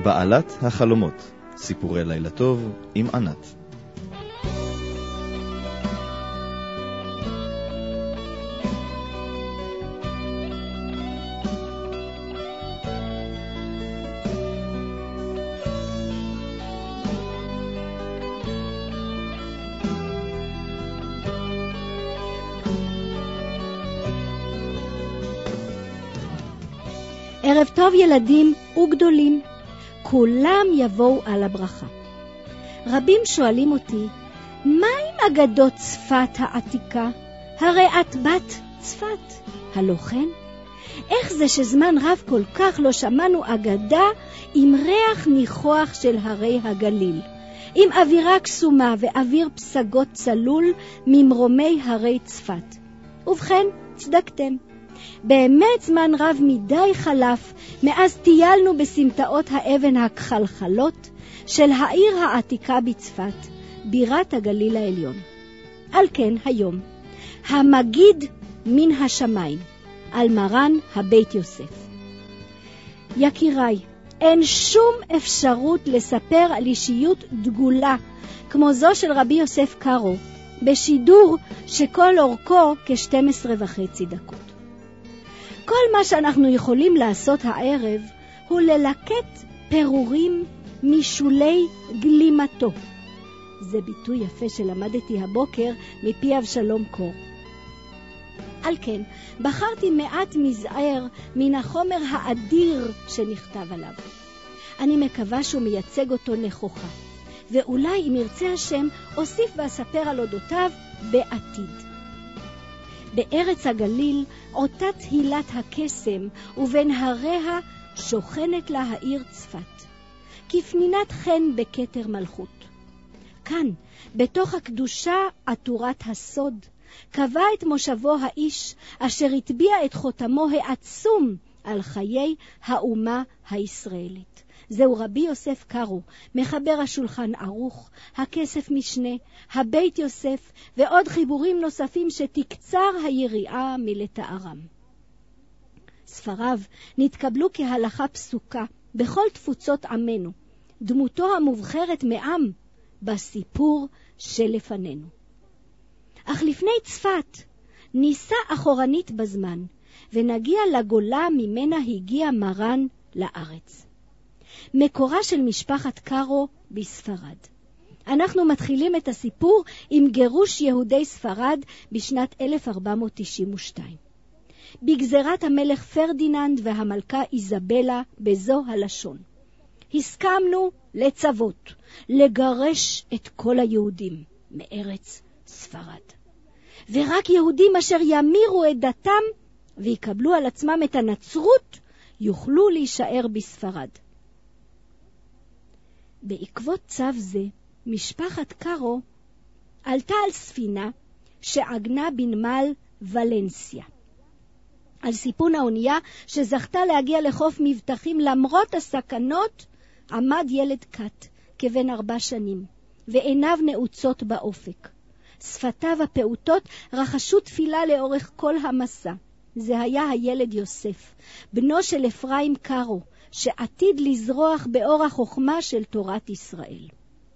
בעלת החלומות, סיפורי לילה טוב עם ענת. ערב טוב ילדים וגדולים, כולם יבואו על הברכה. רבים שואלים אותי, מה עם אגדות צפת העתיקה? הרי את בת צפת, הלא כן? איך זה שזמן רב כל כך לא שמענו אגדה עם ריח ניחוח של הרי הגליל, עם אווירה קסומה ואוויר פסגות צלול ממרומי הרי צפת? ובכן, צדקתם. באמת זמן רב מדי חלף מאז טיילנו בסמטאות האבן הכחלחלות של העיר העתיקה בצפת, בירת הגליל העליון. על כן היום, המגיד מן השמיים, על מרן הבית יוסף. יקיריי, אין שום אפשרות לספר על אישיות דגולה כמו זו של רבי יוסף קארו, בשידור שכל אורכו כ12.5 דקות. כל מה שאנחנו יכולים לעשות הערב הוא ללקט פירורים משולי גלימתו. זה ביטוי יפה שלמדתי הבוקר מפי אבשלום קור. על כן, בחרתי מעט מזער מן החומר האדיר שנכתב עליו. אני מקווה שהוא מייצג אותו נכוחה, ואולי אם ירצה השם אוסיף ואספר על אודותיו בעתיד. בארץ הגליל אותה תהילת הקסם, ובין הריה שוכנת לה העיר צפת, כפנינת חן בכתר מלכות. כאן, בתוך הקדושה עטורת הסוד, קבע את מושבו האיש אשר הטביע את חותמו העצום על חיי האומה הישראלית. זהו רבי יוסף קארו, מחבר השולחן ערוך, הכסף משנה, הבית יוסף ועוד חיבורים נוספים שתקצר היריעה מלתארם. ספריו נתקבלו כהלכה פסוקה בכל תפוצות עמנו, דמותו המובחרת מעם בסיפור שלפנינו. אך לפני צפת ניסה אחורנית בזמן, ונגיע לגולה ממנה הגיע מרן לארץ. מקורה של משפחת קארו בספרד. אנחנו מתחילים את הסיפור עם גירוש יהודי ספרד בשנת 1492. בגזרת המלך פרדיננד והמלכה איזבלה בזו הלשון. הסכמנו לצוות, לגרש את כל היהודים מארץ ספרד. ורק יהודים אשר ימירו את דתם ויקבלו על עצמם את הנצרות יוכלו להישאר בספרד. בעקבות צו זה, משפחת קארו עלתה על ספינה שעגנה בנמל ולנסיה. על סיפון האונייה שזכתה להגיע לחוף מבטחים למרות הסכנות, עמד ילד קט כבן 4 שנים, ועיניו נעוצות באופק. שפתיו הפעוטות רחשו תפילה לאורך כל המסע. זה היה הילד יוסף, בנו של אפרים קארו, שעתיד לזרוח באור החוכמה של תורת ישראל.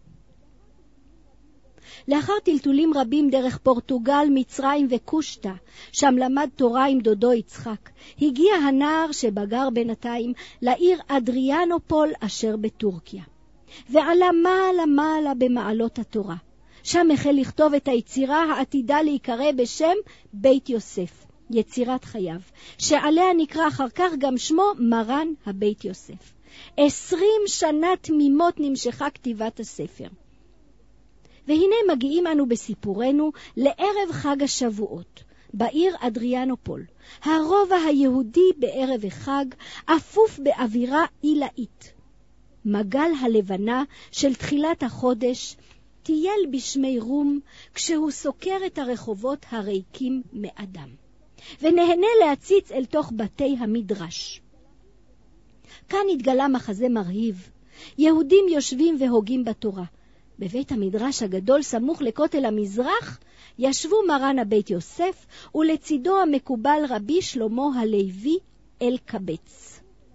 לאחר טלטולים רבים דרך פורטוגל, מצרים וקושטה, שם למד תורה עם דודו יצחק, הגיע הנער שבגר בינתיים לעיר אדריאנופול אשר בטורקיה. ועלה מעלה במעלות התורה. שם החל לכתוב את היצירה העתידה להיקרא בשם בית יוסף, יצירת חייו, שעליה נקרא אחר כך גם שמו מרן הבית יוסף. 20 שנה תמימות נמשכה כתיבת הספר. והנה מגיעים אנו בסיפורנו לערב חג השבועות, בעיר אדריאנופול. הרובע היהודי בערב החג אפוף באווירה עילאית. מגל הלבנה של תחילת החודש טייל בשמי רום כשהוא סוקר את הרחובות הריקים מאדם, ונהנה להציץ אל תוך בתי המדרש. כאן התגלה מחזה מרהיב. יהודים יושבים והוגים בתורה. בבית המדרש הגדול סמוך לכותל המזרח ישבו מרן הבית יוסף ולצידו המקובל רבי שלמה הלוי אלקבץ.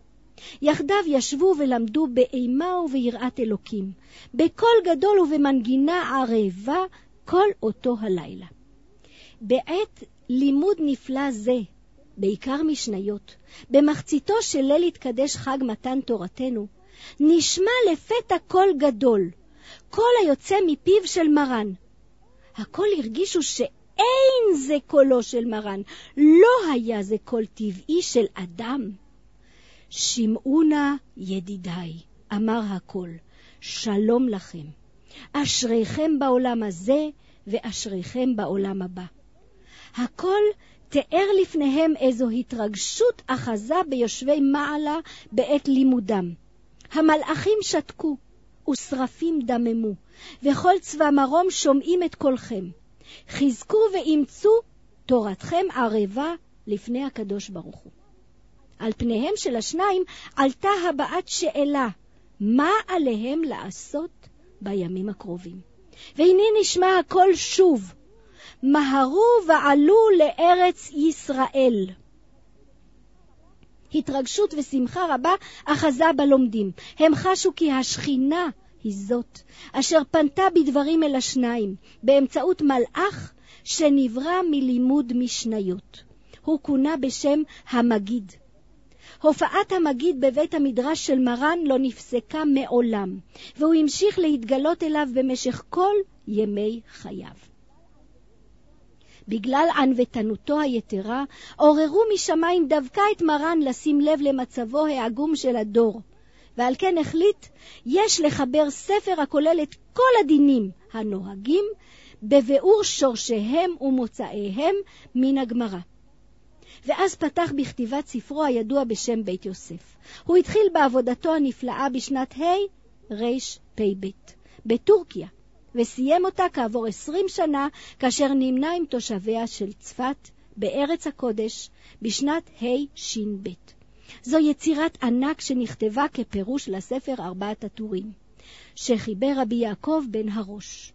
יחדיו ישבו ולמדו באימה וביראת אלוקים, בקול גדול ובמנגינה ערבה כל אותו הלילה. בעת לימוד נפלא זה, בעיקר משניות, במחציתו של ליל התקדש חג מתן תורתנו, נשמע לפתע קול גדול, קול היוצא מפיו של מרן. הכל הרגישו שאין זה קולו של מרן, לא היה זה קול טבעי של אדם. שמעו נא ידידיי, אמר הקול, שלום לכם. אשריכם בעולם הזה ואשריכם בעולם הבא. הקול תיאר לפניהם איזו התרגשות אחזה ביושבי מעלה בעת לימודם. המלאכים שתקו ושרפים דממו, וכל צבא מרום שומעים את קולכם. חזקו ואימצו תורתכם ערבה לפני הקדוש ברוך הוא. על פניהם של השניים עלתה הבעת שאלה, מה עליהם לעשות בימים הקרובים? והנה נשמע הקול שוב, מהרו ועלו לארץ ישראל. התרגשות ושמחה רבה אחזה בלומדים. הם חשו כי השכינה היא זאת, אשר פנתה בדברים אל השניים, באמצעות מלאך שנברא מלימוד משניות. הוא כונה בשם המגיד. הופעת המגיד בבית המדרש של מרן לא נפסקה מעולם, והוא המשיך להתגלות אליו במשך כל ימי חייו. בגלל ענוותנותו היתרה, עוררו משמיים דווקא את מרן לשים לב למצבו העגום של הדור, ועל כן החליט, יש לחבר ספר הכולל את כל הדינים הנוהגים, בביאור שורשיהם ומוצאיהם מן הגמרא. ואז פתח בכתיבת ספרו הידוע בשם בית יוסף. הוא התחיל בעבודתו הנפלאה בשנת רפ"ב, בטורקיה, וסיים אותה כעבור 20 שנה, כאשר נמנה עם תושביה של צפת בארץ הקודש בשנת הש"ב. זו יצירת ענק שנכתבה כפירוש לספר 4 הטורים, שחיבר רבי יעקב בן הראש.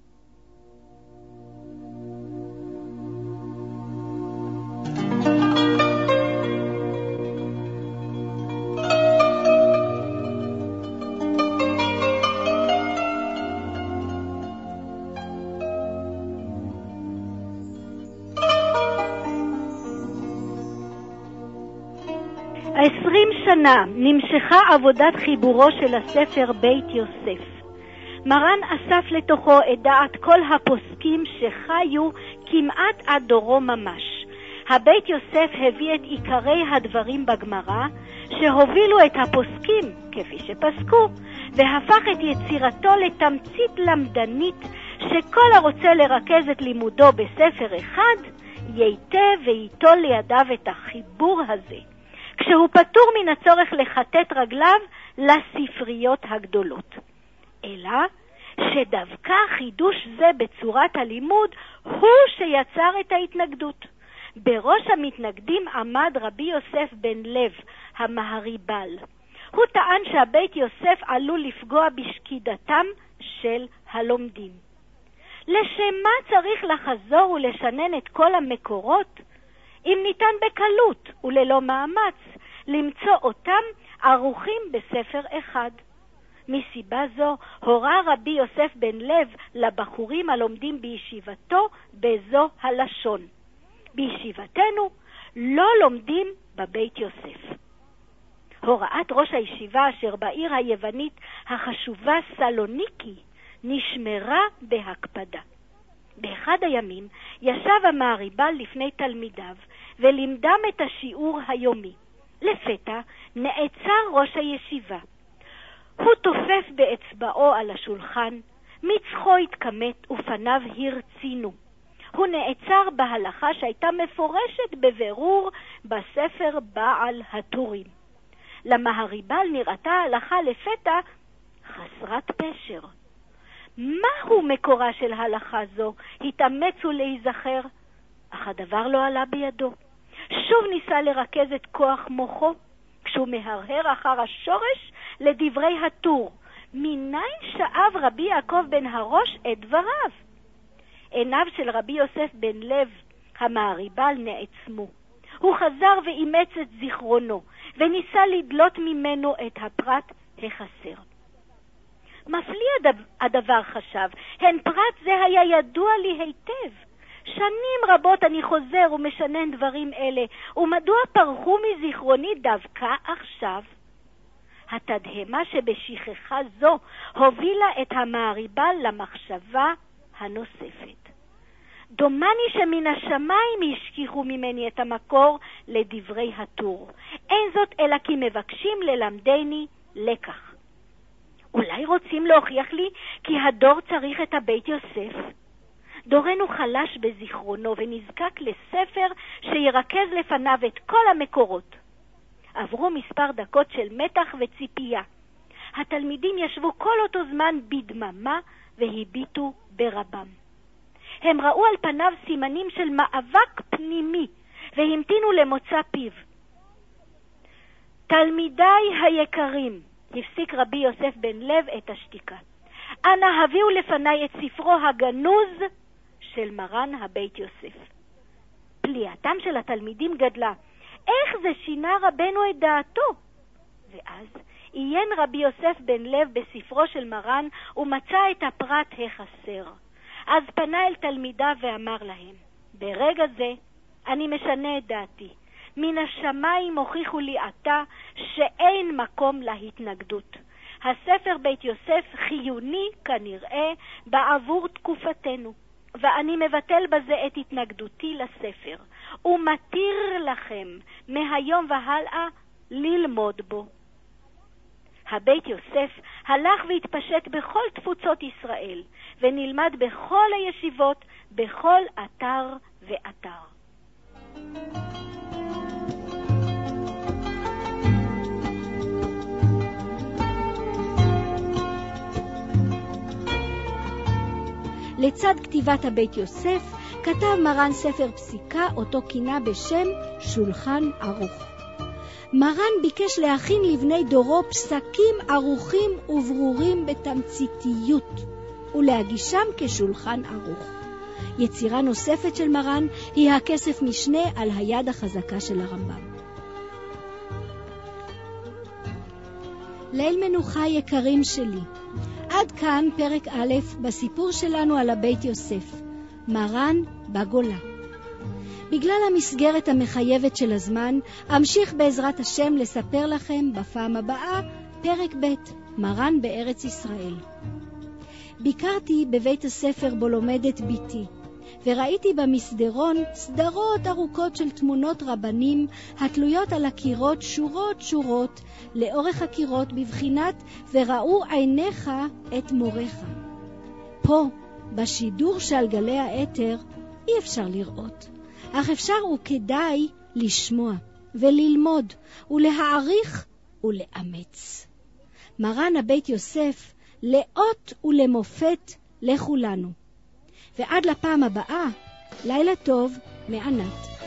20 שנה נמשכה עבודת חיבורו של הספר בית יוסף. מרן אסף לתוכו את דעת כל הפוסקים שחיו כמעט עד דורו ממש. הבית יוסף הביא את עיקרי הדברים בגמרא שהובילו את הפוסקים כפי שפסקו, והפך את יצירתו לתמצית למדנית שכל הרוצה לרכז את לימודו בספר אחד ייטב וייטול לידיו את החיבור הזה, כשהוא פטור מן הצורך לחטט רגליו לספריות הגדולות. אלא שדווקא חידוש זה בצורת הלימוד הוא שיצר את ההתנגדות. בראש המתנגדים עמד רבי יוסף בן לב, המהריבל. הוא טען שהבית יוסף עלול לפגוע בשקידתם של הלומדים. לשם מה צריך לחזור ולשנן את כל המקורות, אם ניתן בקלות וללא מאמץ למצוא אותם ערוכים בספר אחד? מסיבה זו הורה רבי יוסף בן לב לבחורים הלומדים בישיבתו בזו הלשון: בישיבתנו לא לומדים בבית יוסף. הוראת ראש הישיבה אשר בעיר היוונית החשובה סלוניקי נשמרה בהקפדה. באחד הימים ישב המהריבל לפני תלמידיו ולימדם את השיעור היומי. לפתע נעצר ראש הישיבה. הוא תופף באצבעו על השולחן, מצחו התקמת ופניו הרצינו. הוא נעצר בהלכה שהייתה מפורשת בבירור בספר בעל הטורים. למהריבל נראתה ההלכה לפתע חסרת פשר. מהו מקורה של הלכה זו? התאמץ ולהיזכר, אך הדבר לא עלה בידו. שוב ניסה לרכז את כוח מוחו, כשהוא מהרהר אחר השורש לדברי הטור. מניין שאב רבי יעקב בן הראש את דבריו? עיניו של רבי יוסף בן לב המהריבל נעצמו. הוא חזר ואימץ את זיכרונו, וניסה לדלות ממנו את הפרט החסר. מפליא הדבר חשב, הן פרט זה היה ידוע לי היטב. שנים רבות אני חוזר ומשנן דברים אלה, ומדוע פרחו מזיכרוני דווקא עכשיו? התדהמה שבשכחה זו הובילה את המעריבה למחשבה הנוספת. דומני שמן השמיים השכיחו ממני את המקור לדברי הטור. אין זאת אלא כי מבקשים ללמדני לקח. אולי רוצים להוכיח לי כי הדור צריך את הבית יוסף? דורנו חלש בזיכרונו ונזקק לספר שירכז לפניו את כל המקורות. עברו מספר דקות של מתח וציפייה. התלמידים ישבו כל אותו זמן בדממה והביטו ברבם. הם ראו על פניו סימנים של מאבק פנימי והמתינו למוצא פיו. תלמידיי היקרים, הפסיק רבי יוסף בן לב את השתיקה. אנא הביאו לפניי את ספרו הגנוז של מרן הבית יוסף. פליאתם של התלמידים גדלה. איך זה שינה רבנו את דעתו? ואז עיין רבי יוסף בן לב בספרו של מרן ומצא את הפרט החסר. אז פנה אל תלמידיו ואמר להם, ברגע זה אני משנה את דעתי. מן השמיים הוכיחו לי עתה שאין מקום להתנגדות. הספר בית יוסף חיוני כנראה בעבור תקופתנו, ואני מבטל בזה את התנגדותי לספר, ומתיר לכם מהיום והלאה ללמוד בו. הבית יוסף הלך והתפשט בכל תפוצות ישראל, ונלמד בכל הישיבות, בכל אתר ואתר. לצד כתיבת הבית יוסף, כתב מרן ספר פסיקה, אותו כינה בשם שולחן ערוך. מרן ביקש להכין לבני דורו פסקים ערוכים וברורים בתמציתיות, ולהגישם כשולחן ערוך. יצירה נוספת של מרן היא הכסף משנה על היד החזקה של הרמב"ם. ליל מנוחה יקרים שלי, עד כאן פרק א' בסיפור שלנו על הבית יוסף, מרן בגולה. בגלל המסגרת המחייבת של הזמן, אמשיך בעזרת השם לספר לכם בפעם הבאה פרק ב', מרן בארץ ישראל. ביקרתי בבית הספר בו לומדת ביתי, וראיתי במסדרון סדרות ארוכות של תמונות רבנים התלויות על הקירות שורות לאורך הקירות בבחינת וראו עיניך את מורך. פה, בשידור שעל גלי האתר, אי אפשר לראות, אך אפשר וכדאי לשמוע וללמוד ולהעריך ולאמץ. מרן הבית יוסף לאות ולמופת לכולנו. ועד לפעם הבאה, לילה טוב מענת.